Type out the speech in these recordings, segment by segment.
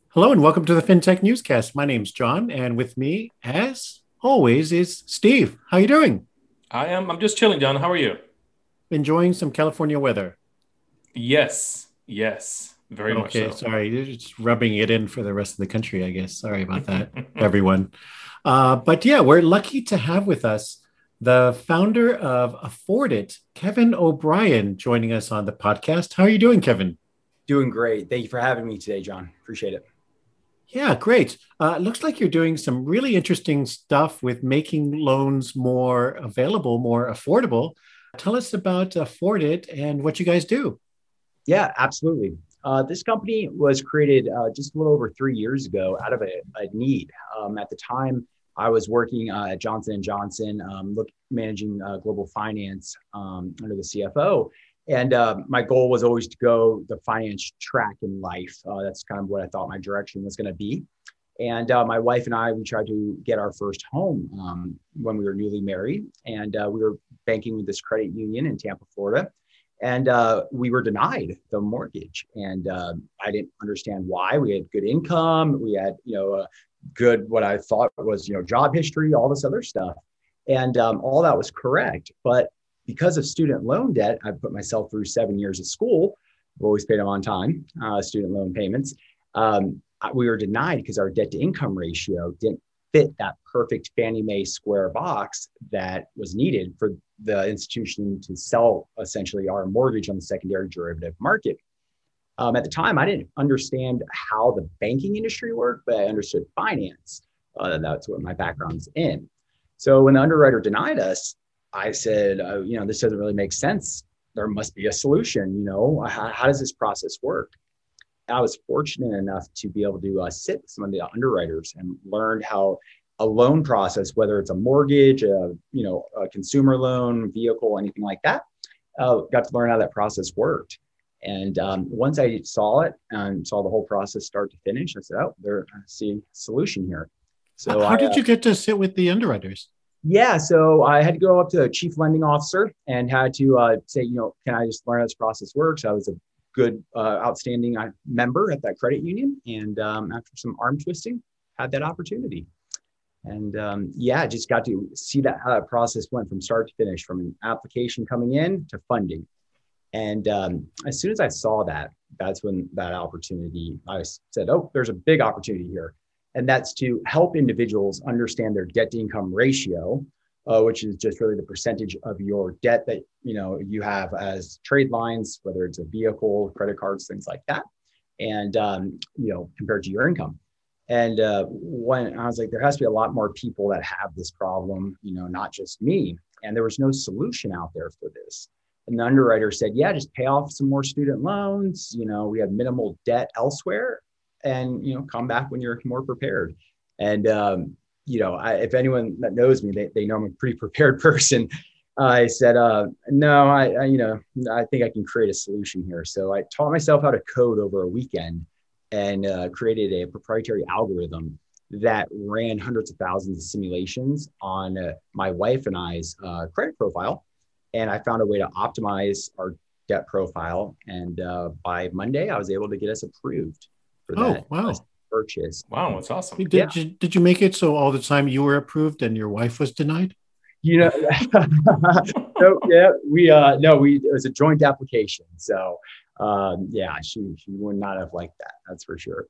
Hello and welcome to the FinTech Newscast. My name's John, and with me, as always, is Steve. How you doing? I'm just chilling, John. How are you? Enjoying some California weather. Yes, yes, very much Okay, so. sorry, just rubbing it in for the rest of the country, I guess. Sorry about that, everyone. But yeah, we're lucky to have with us the founder of Afford It, Kevin O'Brien, joining us on the podcast. How are you doing, Kevin? Doing great. Thank you for having me today, John. Appreciate it. Yeah, great. Looks like you're doing some really interesting stuff with making loans more available, more affordable. Tell us about Afford It and what you guys do. Yeah, absolutely. This company was created just a little over 3 years ago out of a need. At the time, I was working at Johnson and Johnson, managing global finance under the CFO, and my goal was always to go the finance track in life. That's kind of what I thought my direction was going to be. And my wife and I, we tried to get our first home when we were newly married, and we were banking with this credit union in Tampa, Florida, and we were denied the mortgage. And I didn't understand why. We had good income, we had a good what I thought was job history, all this other stuff, and all that was correct. But because of student loan debt, I put myself through 7 years of school. I've always paid them on time, student loan payments. We were denied because our debt to income ratio didn't fit that perfect Fannie Mae square box that was needed for the institution to sell essentially our mortgage on the secondary derivative market. At the time, I didn't understand how the banking industry worked, but I understood finance. That's what my background's in. So when the underwriter denied us, I said, this doesn't really make sense. There must be a solution. How does this process work? I was fortunate enough to be able to sit with some of the underwriters and learn how a loan process, whether it's a mortgage, a consumer loan, vehicle, anything like that, got to learn how that process worked. And once I saw it and saw the whole process start to finish, I said, I see a solution here. So How did you get to sit with the underwriters? yeah, so I had to go up to the chief lending officer and had to say, can I just learn how this process works? I was a good, outstanding member at that credit union. And after some arm twisting, had that opportunity. And just got to see that how that process went from start to finish, from an application coming in to funding. And as soon as I saw that, that's when that opportunity, I said, there's a big opportunity here. And that's to help individuals understand their debt to income ratio, which is just really the percentage of your debt that you have as trade lines, whether it's a vehicle, credit cards, things like that, and compared to your income. And when I was like, there has to be a lot more people that have this problem, not just me. And there was no solution out there for this. And the underwriter said, yeah, just pay off some more student loans. We have minimal debt elsewhere, and come back when you're more prepared. And if anyone that knows me, they know I'm a pretty prepared person. I said, no, I think I can create a solution here. So I taught myself how to code over a weekend and created a proprietary algorithm that ran hundreds of thousands of simulations on my wife and I's credit profile. And I found a way to optimize our debt profile. And by Monday, I was able to get us approved for Oh, that wow. purchase. Wow, that's awesome. Yeah. Did you make it so all the time you were approved and your wife was denied? You know, so yeah, it was a joint application. So she would not have liked that. That's for sure.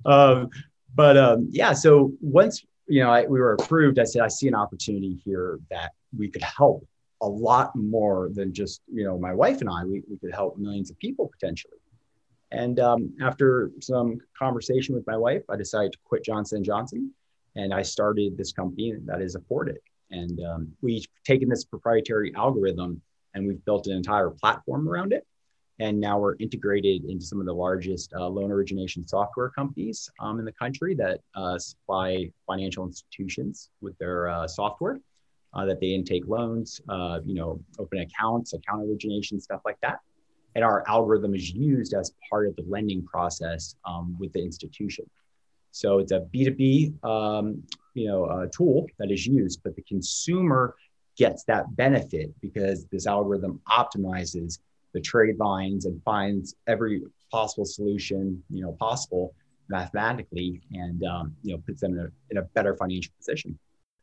So once, we were approved, I said, I see an opportunity here that we could help a lot more than just, my wife and I, we could help millions of people potentially. And after some conversation with my wife, I decided to quit Johnson and Johnson, and I started this company that is Afford It. And we've taken this proprietary algorithm and we've built an entire platform around it. And now we're integrated into some of the largest loan origination software companies in the country that supply financial institutions with their software that they intake loans, open accounts, account origination, stuff like that. And our algorithm is used as part of the lending process with the institution. So it's a B2B tool that is used, but the consumer gets that benefit because this algorithm optimizes the trade lines and finds every possible solution possible mathematically, and puts them in a better financial position.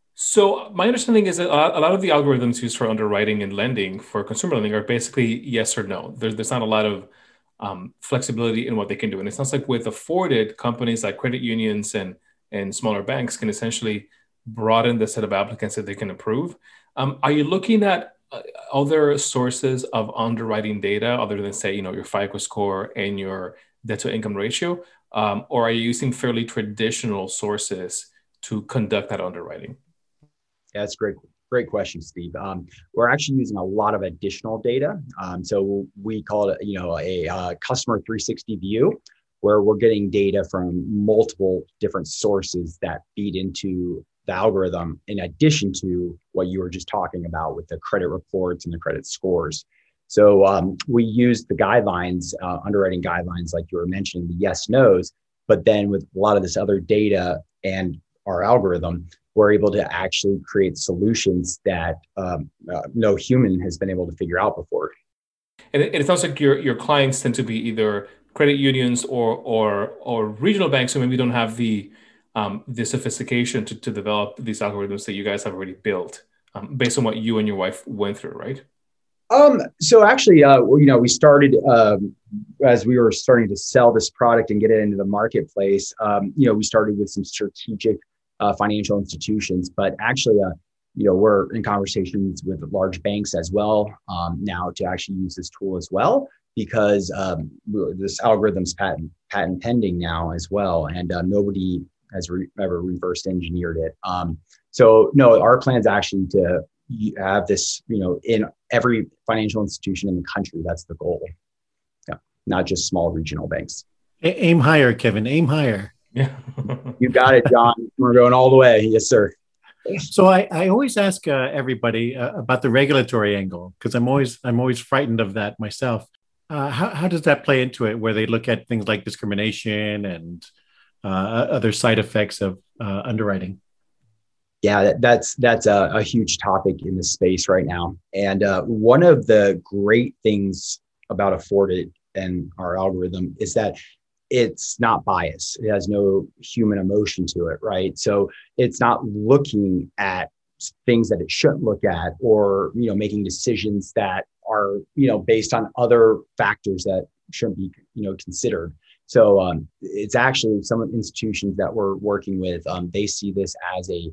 So my understanding is that a lot of the algorithms used for underwriting and lending for consumer lending are basically yes or no. There's not a lot of flexibility in what they can do. And it sounds like with Afforded, companies like credit unions and smaller banks can essentially broaden the set of applicants that they can approve. Are you looking at other sources of underwriting data other than, say, your FICO score and your debt to income ratio? Or are you using fairly traditional sources to conduct that underwriting? Yeah, that's great. Great question, Steve. We're actually using a lot of additional data. So we call it, a customer 360 view, where we're getting data from multiple different sources that feed into the algorithm, in addition to what you were just talking about with the credit reports and the credit scores. So we use the guidelines, underwriting guidelines, like you were mentioning, the yes, nos, but then with a lot of this other data and our algorithm, we're able to actually create solutions that no human has been able to figure out before. And it sounds like your clients tend to be either credit unions or regional banks who maybe don't have the sophistication to develop these algorithms that you guys have already built, based on what you and your wife went through, right? So actually, we started as we were starting to sell this product and get it into the marketplace. We started with some strategic financial institutions, but actually, we're in conversations with large banks as well now to actually use this tool as well, because this algorithm's patent pending now as well, and nobody has ever reverse engineered it. So no, our plan's actually to have this, in every financial institution in the country. That's the goal. Yeah, not just small regional banks. Aim higher, Kevin. Aim higher. Yeah. You got it, John. We're going all the way. Yes, sir. So I always ask everybody about the regulatory angle, because I'm always frightened of that myself. How does that play into it, where they look at things like discrimination and other side effects of underwriting? Yeah, that's a huge topic in this space right now. And one of the great things about Afforded and our algorithm is that it's not biased. It has no human emotion to it, right? So it's not looking at things that it shouldn't look at, or making decisions that are based on other factors that shouldn't be considered. So it's actually some of the institutions that we're working with. They see this as a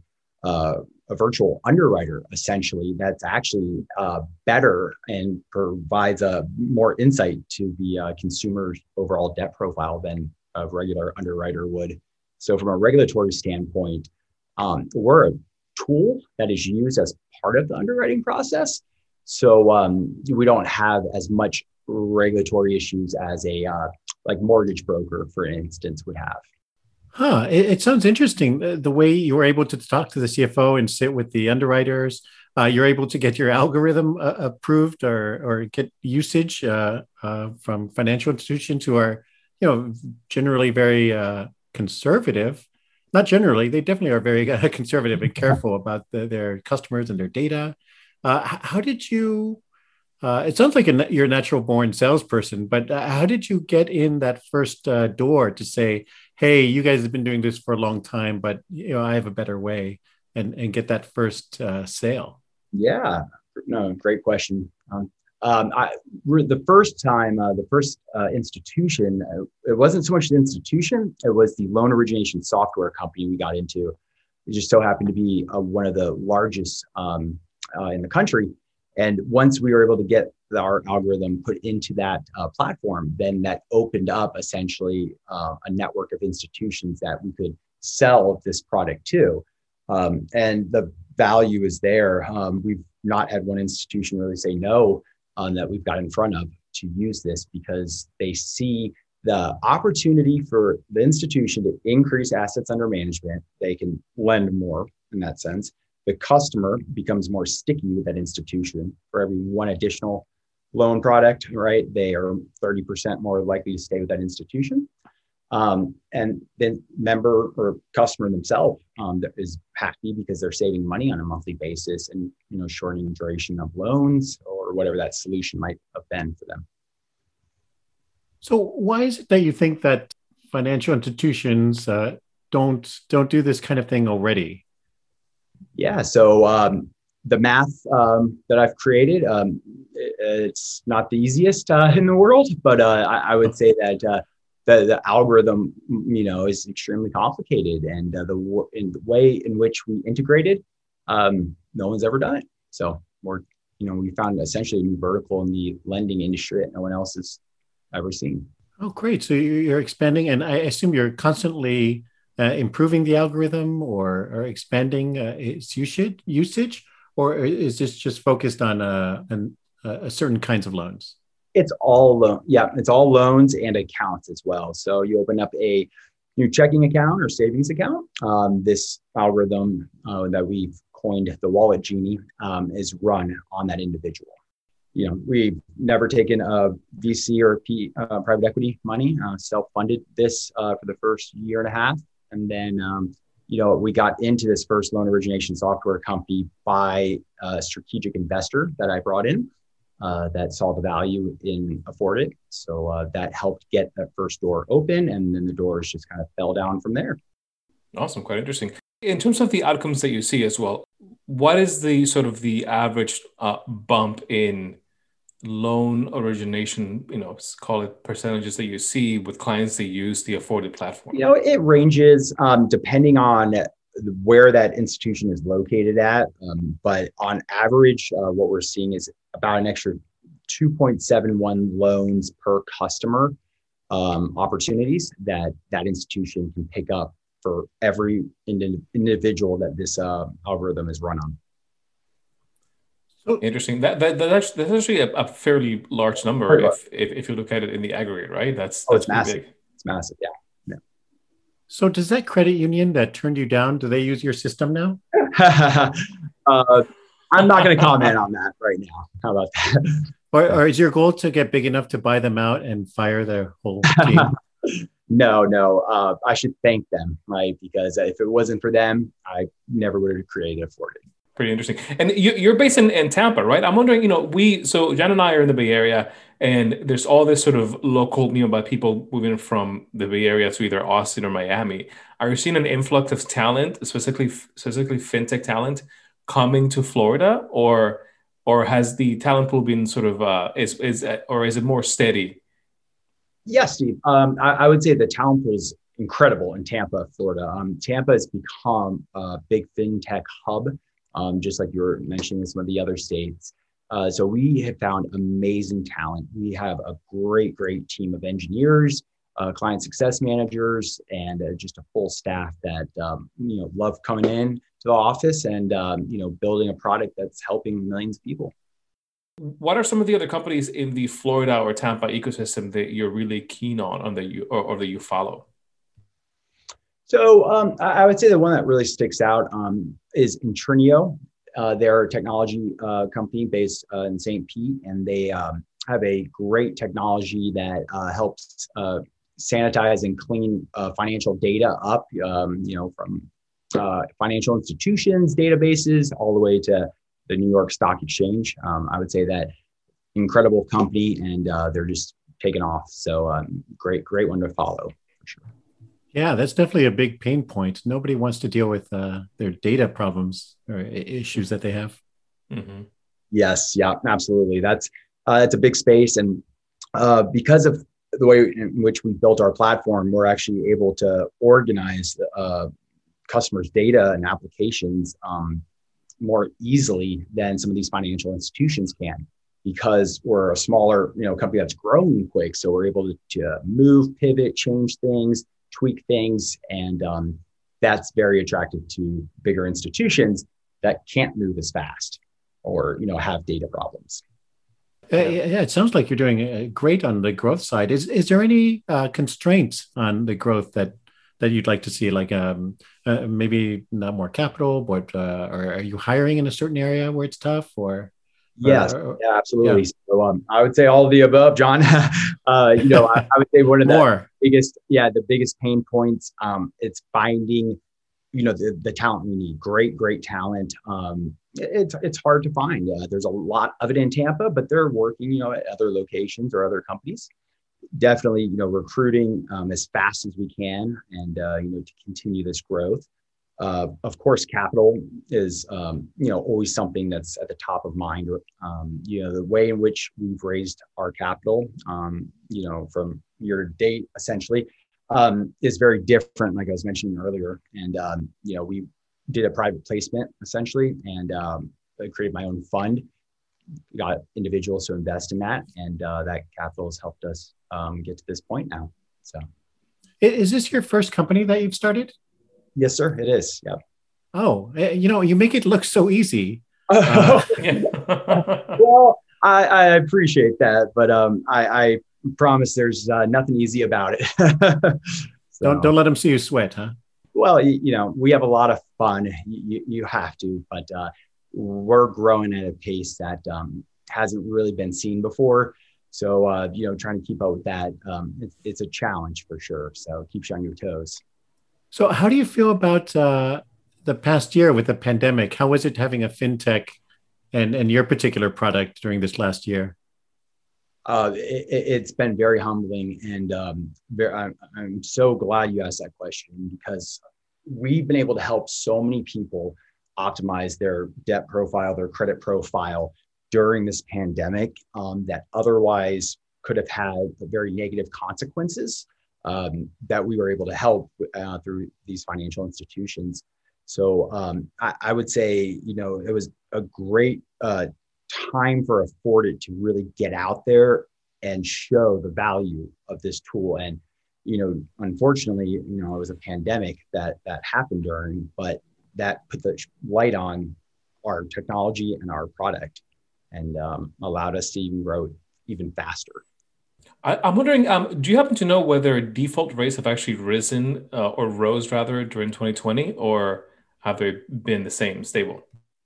virtual underwriter, essentially, that's actually better and provides a more insight to the consumer's overall debt profile than a regular underwriter would. So from a regulatory standpoint, we're a tool that is used as part of the underwriting process. So we don't have as much regulatory issues as a like mortgage broker, for instance, would have. It sounds interesting. The way you were able to talk to the CFO and sit with the underwriters, you're able to get your algorithm approved or get usage from financial institutions who are, generally very conservative. Not generally, they definitely are very conservative and careful about their customers and their data. How did you? It sounds like you're a natural born salesperson, but how did you get in that first door to say, hey, you guys have been doing this for a long time, but I have a better way, and get that first sale? Yeah, no, great question. The first time, the first institution, it wasn't so much the institution, it was the loan origination software company we got into. It just so happened to be one of the largest in the country. And once we were able to get our algorithm put into that platform, then that opened up essentially a network of institutions that we could sell this product to. And the value is there. We've not had one institution really say no that we've got in front of to use this, because they see the opportunity for the institution to increase assets under management. They can lend more in that sense. The customer becomes more sticky with that institution. For every one additional loan product, right, they are 30% more likely to stay with that institution. And then member or customer themselves is happy because they're saving money on a monthly basis and shortening duration of loans or whatever that solution might have been for them. So why is it that you think that financial institutions don't do this kind of thing already? Yeah. So the math that I've created, it's not the easiest in the world, but I would say that the algorithm, is extremely complicated, and the way in which we integrated, no one's ever done it. So we found essentially a new vertical in the lending industry that no one else has ever seen. Oh, great! So you're expanding, and I assume you're constantly improving the algorithm or expanding its usage, or is this just focused on certain kinds of loans? It's all it's all loans and accounts as well. So you open up a new checking account or savings account. This algorithm that we've coined the Wallet Genie is run on that individual. We've never taken a VC or private equity money, self-funded this for the first year and a half. And then, we got into this first loan origination software company by a strategic investor that I brought in that saw the value in Affordit. So that helped get that first door open, and then the doors just kind of fell down from there. Awesome. Quite interesting. In terms of the outcomes that you see as well, what is the sort of the average bump in loan origination, call it percentages that you see with clients that use the Affordit platform? It ranges depending on where that institution is located at. But on average, what we're seeing is about an extra 2.71 loans per customer opportunities that institution can pick up for every individual that this algorithm is run on. Interesting. That's actually a fairly large number if you look at it in the aggregate, right? That's massive. Big. It's massive, yeah. So does that credit union that turned you down, do they use your system now? I'm not going to comment on that right now. How about that? Or is your goal to get big enough to buy them out and fire their whole team? No. I should thank them, right? Because if it wasn't for them, I never would have created Affordit. Pretty interesting. And you're based in Tampa, right? I'm wondering, so Jan and I are in the Bay Area, and there's all this sort of local, by people moving from the Bay Area to either Austin or Miami. Are you seeing an influx of talent, specifically fintech talent, coming to Florida, or has the talent pool been sort of is it more steady? Yes, Steve. I would say the talent pool is incredible in Tampa, Florida. Tampa has become a big fintech hub. Just like you were mentioning in some of the other states. So we have found amazing talent. We have a great team of engineers, client success managers, and just a full staff that, love coming in to the office and, building a product that's helping millions of people. What are some of the other companies in the Florida or Tampa ecosystem that you're really keen on that you follow? So I would say the one that really sticks out is Intrinio. They're a technology company based in St. Pete, and they have a great technology that helps sanitize and clean financial data up, from financial institutions, databases, all the way to the New York Stock Exchange. I would say that incredible company, and they're just taking off. So great one to follow for sure. Yeah, that's definitely a big pain point. Nobody wants to deal with their data problems or issues that they have. Mm-hmm. Yes, yeah, absolutely. That's a big space, and because of the way in which we built our platform, we're actually able to organize customers' data and applications more easily than some of these financial institutions can, because we're a smaller, company that's growing quick. So we're able to move, pivot, change things, tweak things, and that's very attractive to bigger institutions that can't move as fast or have data problems. Yeah, it sounds like you're doing great on the growth side. Is there any constraints on the growth that you'd like to see, like maybe not more capital, but or are you hiring in a certain area where it's tough? Yes, absolutely. Yeah. So I would say all of the above, John. I would say one of the biggest pain points. It's finding, the talent we need. Great talent. It's hard to find. There's a lot of it in Tampa, but they're working, at other locations or other companies. definitely, recruiting as fast as we can, and to continue this growth. Of course, capital is always something that's at the top of mind. The way in which we've raised our capital, from year to date, essentially, is very different. Like I was mentioning earlier, and we did a private placement essentially, and I created my own fund. Got individuals to invest in that, and that capital has helped us get to this point now. So, Is this your first company that you've started? yes, sir, it is. Yeah. Oh, you make it look so easy. Well, I appreciate that, but I promise there's nothing easy about it. So, don't let them see you sweat, huh? well, we have a lot of fun. You have to, but we're growing at a pace that hasn't really been seen before. So, trying to keep up with that, it's a challenge for sure. So keep you on your toes. So how do you feel about the past year with the pandemic? How was it having a fintech and your particular product during this last year? It's been very humbling, and I'm so glad you asked that question, because we've been able to help so many people optimize their debt profile, their credit profile during this pandemic, that otherwise could have had very negative consequences, that we were able to help through these financial institutions. So I would say, it was a great time for Affordit to really get out there and show the value of this tool. And, unfortunately, it was a pandemic that happened during, but that put the light on our technology and our product, and allowed us to even grow even faster. I'm wondering, do you happen to know whether default rates have actually risen or rose rather during 2020, or have they been the same, stable?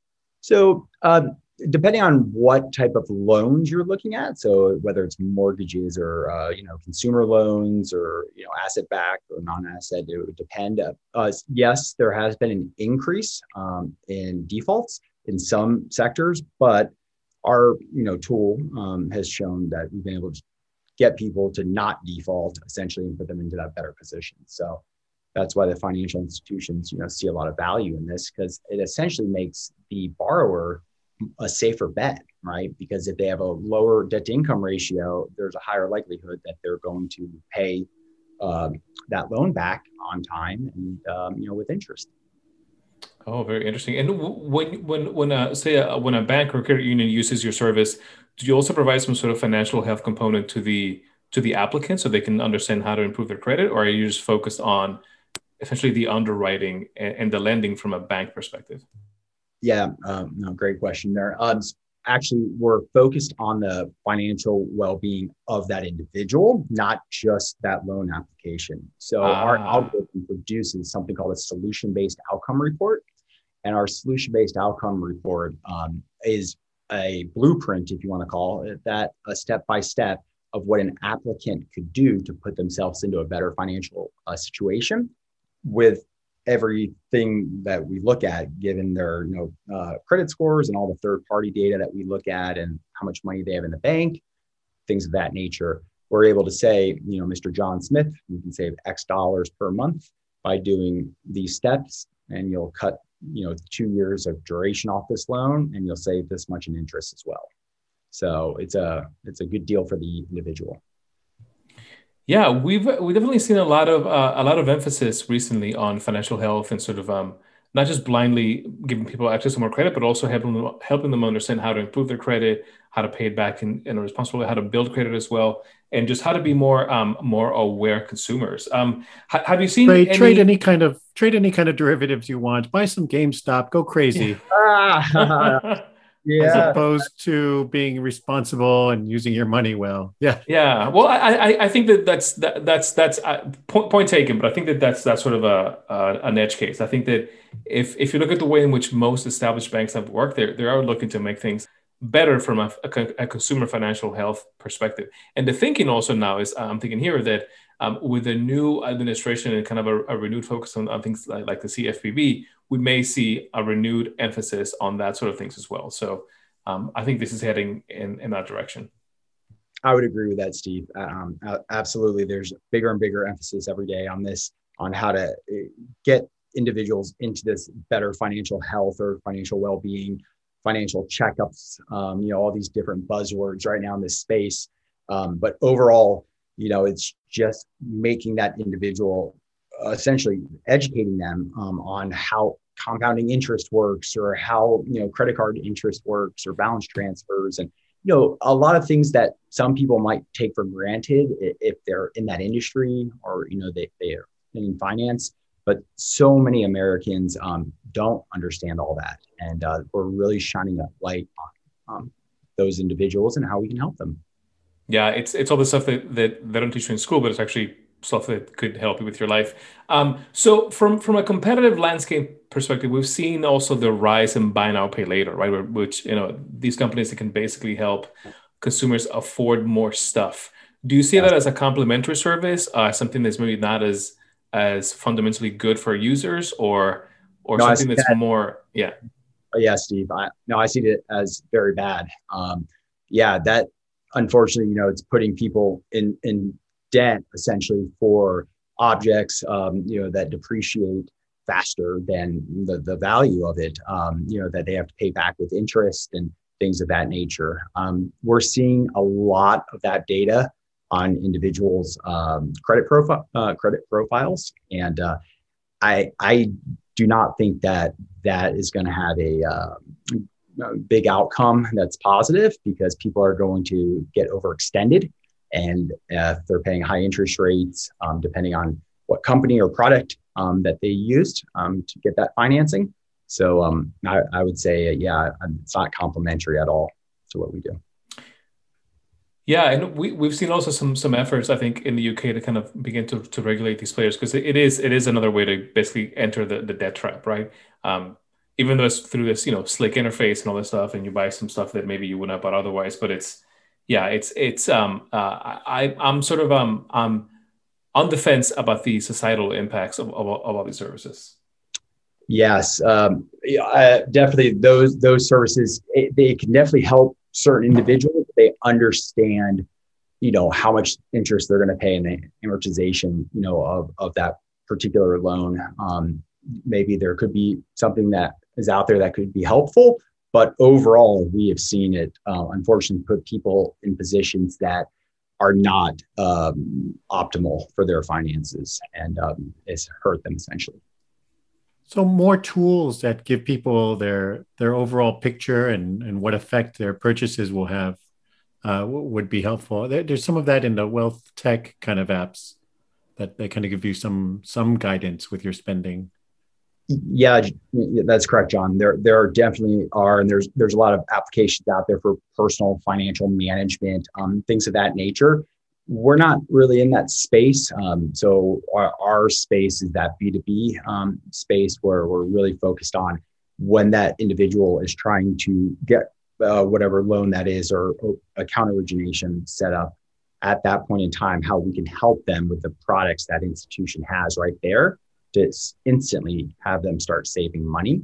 So depending on what type of loans you're looking at, so whether it's mortgages or consumer loans, or asset backed or non-asset, it would depend. Yes, there has been an increase in defaults in some sectors, but our tool has shown that we've been able to get people to not default essentially and put them into that better position. So that's why the financial institutions see a lot of value in this, because it essentially makes the borrower a safer bet, right? Because if they have a lower debt to income ratio, there's a higher likelihood that they're going to pay that loan back on time and with interest. Oh, very interesting. And when a bank or credit union uses your service, do you also provide some sort of financial health component to the applicant so they can understand how to improve their credit, or are you just focused on essentially the underwriting and the lending from a bank perspective? Yeah, no, great question there. Actually, we're focused on the financial well-being of that individual, not just that loan application. So our algorithm produces something called a solution-based outcome report. And our solution-based outcome report is a blueprint, if you want to call it that, a step-by-step of what an applicant could do to put themselves into a better financial situation, with everything that we look at, given their credit scores and all the third-party data that we look at, and how much money they have in the bank, things of that nature. We're able to say, Mr. John Smith, you can save X dollars per month by doing these steps, and you'll cut 2 years of duration off this loan, and you'll save this much in interest as well. So it's a good deal for the individual. Yeah, we've definitely seen a lot of emphasis recently on financial health, and sort of not just blindly giving people access to more credit, but also helping them understand how to improve their credit, how to pay it back in a responsible way, how to build credit as well, and just how to be more aware consumers. Have you seen trade any kind of derivatives you want? Buy some GameStop, go crazy. Yeah. As opposed to being responsible and using your money well. Yeah. Yeah. Well, I think that's point taken, but I think that's sort of an edge case. I think that if you look at the way in which most established banks have worked, they are looking to make things better from a consumer financial health perspective. And the thinking also now is, I'm thinking here that with the new administration and kind of a renewed focus on things like the CFPB, we may see a renewed emphasis on that sort of things as well. So I think this is heading in that direction. I would agree with that, Steve. Absolutely. There's bigger and bigger emphasis every day on this, on how to get individuals into this better financial health or financial well-being, financial checkups, all these different buzzwords right now in this space. But overall, it's just making that individual, essentially educating them on how compounding interest works, or how, credit card interest works, or balance transfers, and a lot of things that some people might take for granted if they're in that industry, or they are in finance. But so many Americans don't understand all that, and we're really shining a light on those individuals and how we can help them. Yeah, it's all the stuff that they don't teach you in school, but it's actually stuff that could help you with your life. So from a competitive landscape perspective, we've seen also the rise in buy now, pay later, right? Which these companies that can basically help consumers afford more stuff. Do you see Yes. that as a complementary service, something that's maybe not as fundamentally good for users, or No, I something see that's that. more, yeah. Yeah, Steve. I see it as very bad. Yeah, that unfortunately, it's putting people in debt essentially for objects, that depreciate faster than the value of it, that they have to pay back with interest and things of that nature. We're seeing a lot of that data on individuals' credit profiles, and I do not think that is going to have a big outcome that's positive, because people are going to get overextended, and if they're paying high interest rates, depending on what company or product that they used to get that financing. So I would say, it's not complementary at all to what we do. Yeah, and we've seen also some efforts, I think, in the UK to kind of begin to regulate these players, because it is another way to basically enter the debt trap, right? Even though it's through this slick interface and all this stuff, and you buy some stuff that maybe you wouldn't have bought otherwise. But I'm sort of on the fence about the societal impacts of all these services. Yes, definitely those services, they can definitely help certain individuals if they understand, how much interest they're going to pay in the amortization, of that particular loan. Maybe there could be something that is out there that could be helpful, but overall, we have seen it, unfortunately, put people in positions that are not optimal for their finances, and it's hurt them essentially. So more tools that give people their overall picture and what effect their purchases will have would be helpful. There's some of that in the wealth tech kind of apps that they kind of give you some guidance with your spending. Yeah, that's correct, John. There definitely are, and there's a lot of applications out there for personal financial management, things of that nature. We're not really in that space. So our space is that B2B space, where we're really focused on when that individual is trying to get whatever loan that is, or account origination set up at that point in time, how we can help them with the products that institution has right there to instantly have them start saving money,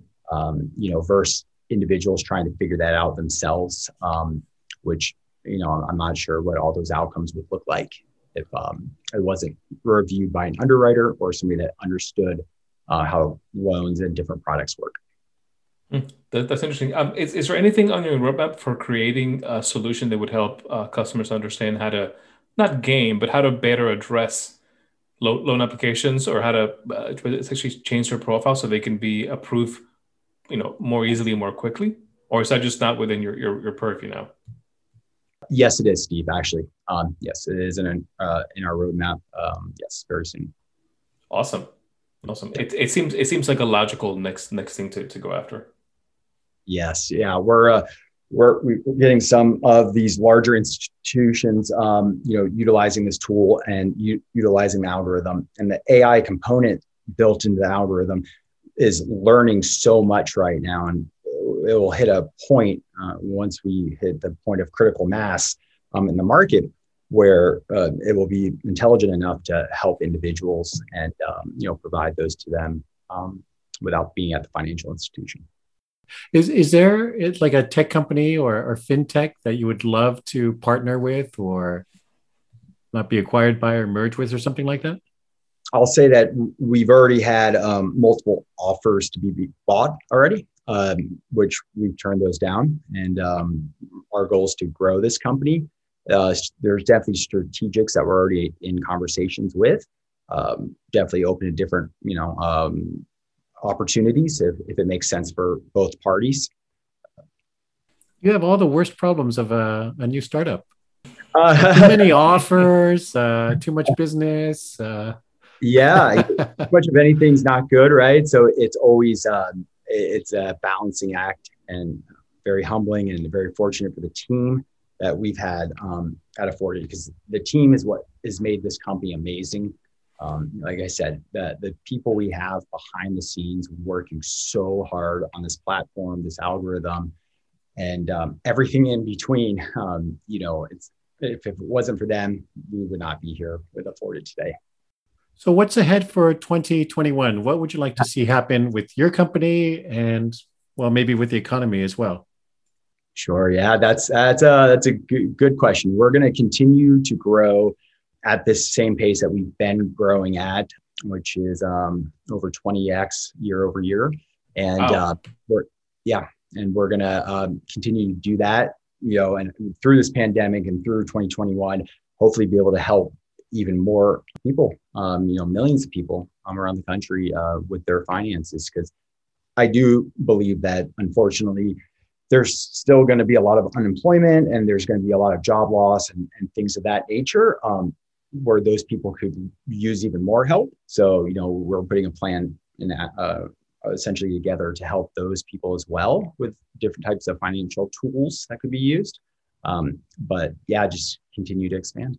versus individuals trying to figure that out themselves, which, I'm not sure what all those outcomes would look like if it wasn't reviewed by an underwriter or somebody that understood how loans and different products work. That's interesting. Is there anything on your roadmap for creating a solution that would help customers understand how to not game, but how to better address loan applications, or how to essentially change their profile so they can be approved, more easily, more quickly? Or is that just not within your purview now? Yes, it is, Steve. Actually, yes, it is in our roadmap. Yes, very soon. Awesome. It seems like a logical next thing to go after. Yes, yeah, we're getting some of these larger institutions, utilizing this tool and utilizing the algorithm, and the AI component built into the algorithm is learning so much right now, and it will hit a point once we hit the point of critical mass in the market, where it will be intelligent enough to help individuals and provide those to them without being at the financial institution. Is there it's like a tech company or fintech that you would love to partner with or not be acquired by or merge with or something like that? I'll say that we've already had multiple offers to be bought already, which we've turned those down. And our goal is to grow this company. There's definitely strategics that we're already in conversations with. Definitely open to different, opportunities if it makes sense for both parties. You have all the worst problems of a new startup. Too Uh, many offers, too much business. yeah, much of anything's not good, right? So it's always it's a balancing act, and very humbling and very fortunate for the team that we've had at Afforded, because the team is what has made this company amazing. Like I said, the people we have behind the scenes working so hard on this platform, this algorithm, and everything in between. It's if it wasn't for them, we would not be here with Afforded today. So, what's ahead for 2021? What would you like to see happen with your company and, well, maybe with the economy as well? Sure. Yeah, that's a good question. We're going to continue to grow at this same pace that we've been growing at, which is over 20x year over year, and Wow. we're going to continue to do that. And through this pandemic and through 2021, hopefully be able to help even more people, millions of people around the country with their finances, because I do believe that unfortunately there's still going to be a lot of unemployment and there's going to be a lot of job loss and things of that nature, where those people could use even more help. So, we're putting a plan in that, essentially together to help those people as well with different types of financial tools that could be used. But yeah, just continue to expand.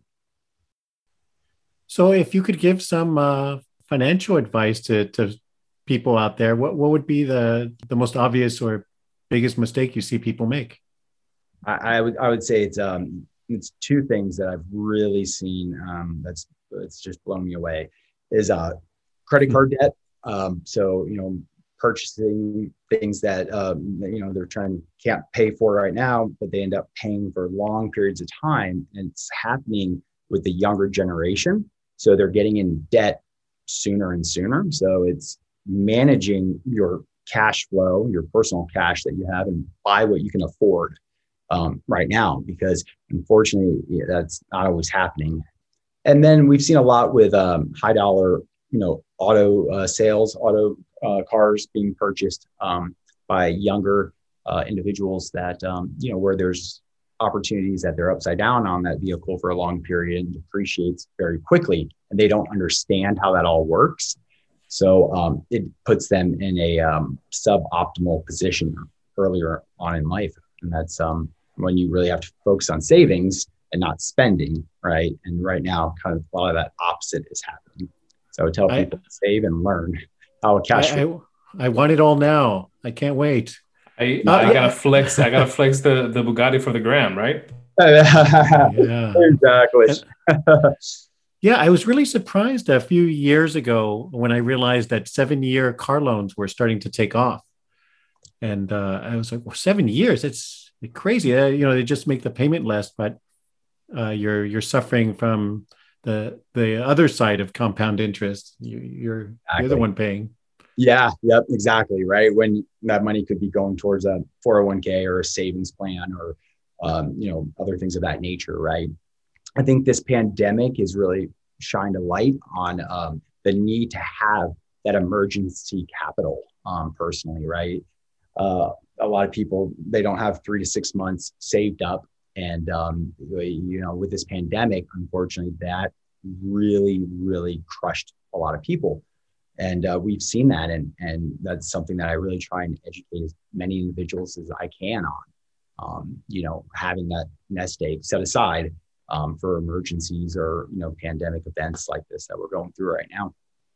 So, if you could give some financial advice to people out there, what would be the most obvious or biggest mistake you see people make? I would say it's two things that I've really seen that's just blown me away is credit card debt. So purchasing things that they're can't pay for right now, but they end up paying for long periods of time, and it's happening with the younger generation. So they're getting in debt sooner and sooner. So it's managing your cash flow, your personal cash that you have, and buy what you can afford right now, because unfortunately that's not always happening. And then we've seen a lot with high dollar, auto sales, auto cars being purchased by younger individuals that, where there's opportunities that they're upside down on that vehicle for a long period and depreciates very quickly, and they don't understand how that all works. So it puts them in a suboptimal position earlier on in life. And that's when you really have to focus on savings and not spending, right? And right now, kind of a lot of that opposite is happening. So I would tell I people to save and learn how a cash I I, I want it all now. I can't wait. I gotta Yeah, flex. I gotta flex the Bugatti for the gram, right? yeah. exactly. And yeah, I was really surprised a few years ago when I realized that 7-year car loans were starting to take off. And I was like, well, 7 years, it's crazy. They just make the payment less, but you're suffering from the other side of compound interest. You're the Exactly. one paying. Yeah, yep, exactly. Right. When that money could be going towards a 401k or a savings plan or, other things of that nature. Right. I think this pandemic has really shined a light on the need to have that emergency capital personally. Right. A lot of people, they don't have 3 to 6 months saved up. And, with this pandemic, unfortunately, that really, really crushed a lot of people. And we've seen that, and that's something that I really try and educate as many individuals as I can on. Having that nest egg set aside for emergencies or pandemic events like this that we're going through right now.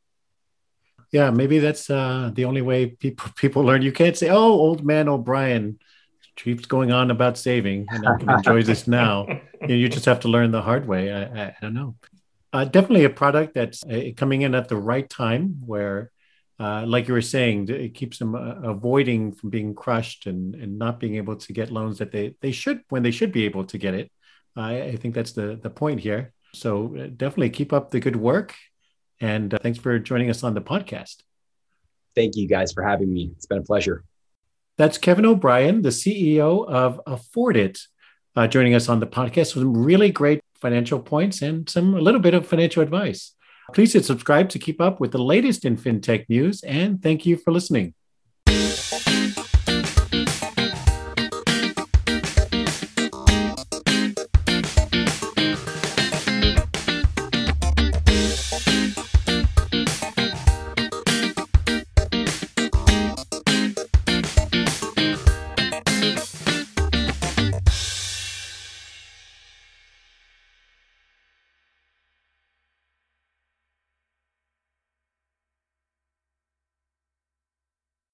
Yeah, maybe that's the only way people learn. You can't say, "Oh, old man O'Brien keeps going on about saving, and I can enjoy this now." You just have to learn the hard way. I don't know. Definitely a product that's coming in at the right time, where like you were saying, it keeps them avoiding from being crushed and not being able to get loans that they should when they should be able to get it. I think that's the point here. So definitely keep up the good work. And thanks for joining us on the podcast. Thank you guys for having me. It's been a pleasure. That's Kevin O'Brien, the CEO of Affordit, joining us on the podcast with some really great financial points and a little bit of financial advice. Please hit subscribe to keep up with the latest in fintech news, and thank you for listening.